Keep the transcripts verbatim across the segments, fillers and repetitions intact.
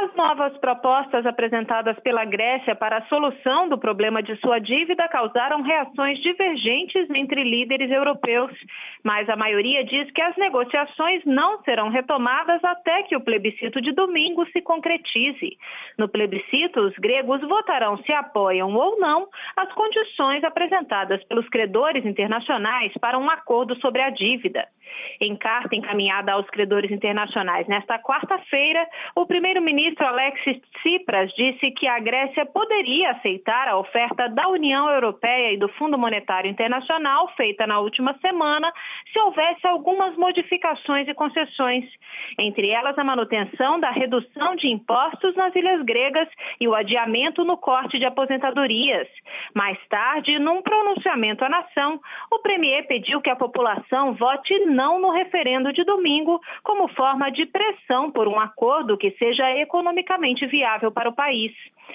As novas propostas apresentadas pela Grécia para a solução do problema de sua dívida causaram reações divergentes entre líderes europeus, mas a maioria diz que as negociações não serão retomadas até que o plebiscito de domingo se concretize. No plebiscito, os gregos votarão se apoiam ou não as condições apresentadas pelos credores internacionais para um acordo sobre a dívida. Em carta encaminhada aos credores internacionais nesta quarta-feira, o primeiro-ministro Alexis Tsipras disse que a Grécia poderia aceitar a oferta da União Europeia e do Fundo Monetário Internacional feita na última semana se houvesse algumas modificações e concessões, entre elas a manutenção da redução de impostos nas ilhas gregas e o adiamento no corte de aposentadorias. Mais tarde, num pronunciamento à nação, o premier pediu que a população vote não no referendo de domingo como forma de pressão por um acordo que seja economicamente viável para o país.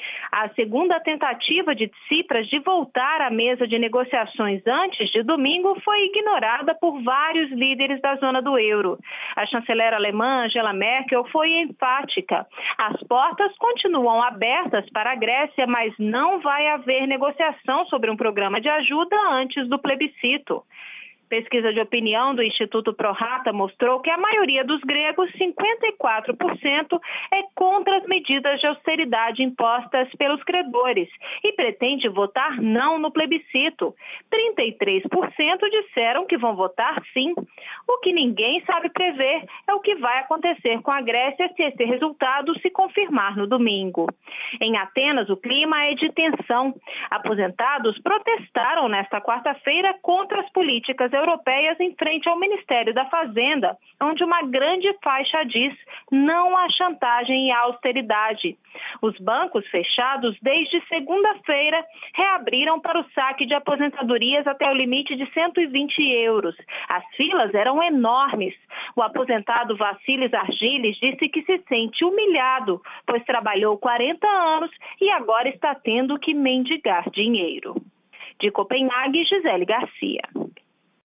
A segunda tentativa de Tsipras de voltar à mesa de negociações antes de domingo foi ignorada por vários líderes da zona do euro. A chanceler alemã Angela Merkel foi enfática. As portas continuam abertas para a Grécia, mas não vai haver negociação sobre um programa de ajuda antes do plebiscito. Pesquisa de opinião do Instituto ProRata mostrou que a maioria dos gregos, cinquenta e quatro por cento, é contra as medidas de austeridade impostas pelos credores e pretende votar não no plebiscito. trinta e três por cento disseram que vão votar sim. O que ninguém sabe prever é o que vai acontecer com a Grécia se esse resultado se confirmar no domingo. Em Atenas, o clima é de tensão. Aposentados protestaram nesta quarta-feira contra as políticas europeias em frente ao Ministério da Fazenda, onde uma grande faixa diz não à chantagem e à austeridade. Os bancos fechados desde segunda-feira reabriram para o saque de aposentadorias até o limite de cento e vinte euros. As filas eram enormes. O aposentado Vassilis Argilis disse que se sente humilhado, pois trabalhou quarenta anos e agora está tendo que mendigar dinheiro. De Copenhague, Gisele Garcia.